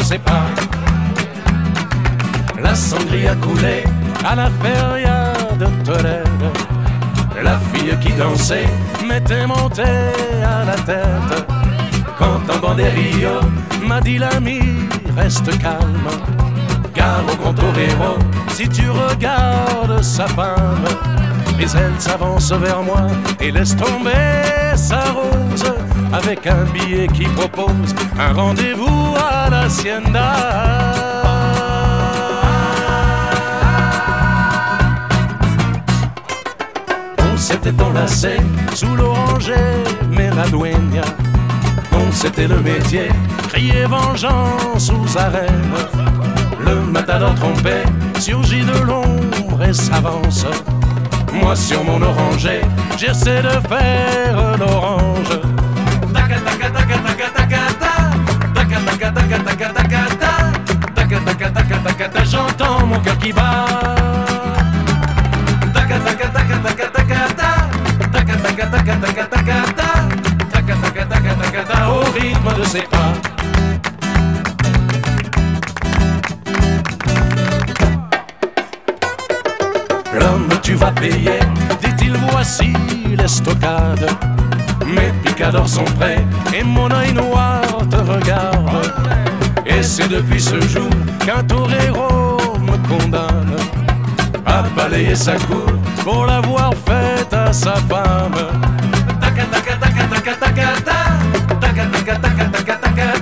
ses pas. La sangria coulait à la feria de Tolède. La fille qui dansait m'était montée à la tête. Quand un banderillo m'a dit l'ami, reste calme, car au grand torero, si tu regardes sa femme, mais elle s'avance vers moi et laisse tomber sa rose, avec un billet qui propose un rendez-vous à l'hacienda. On s'était enlacé sous l'oranger, mais la dueña, on c'était le métier, crier vengeance aux arènes. Le matador trompé surgit de l'ombre et s'avance. Moi sur mon oranger, j'essaie de faire l'orange. Taca taca taca taca taca taca taca taca taca taca taca taca taca taca taca, j'entends mon cœur qui bat. Taca taca taca taca taca taca taca taca taca taca taca taca taca taca taca, au rythme de ses pas. L'homme, tu vas payer, dit-il, voici l'estocade. Mes picadors sont prêts et mon œil noir te regarde. Et c'est depuis ce jour qu'un torero me condamne à balayer sa cour pour l'avoir faite à sa femme. Taca taca taca taca taca taca taca taca taca taca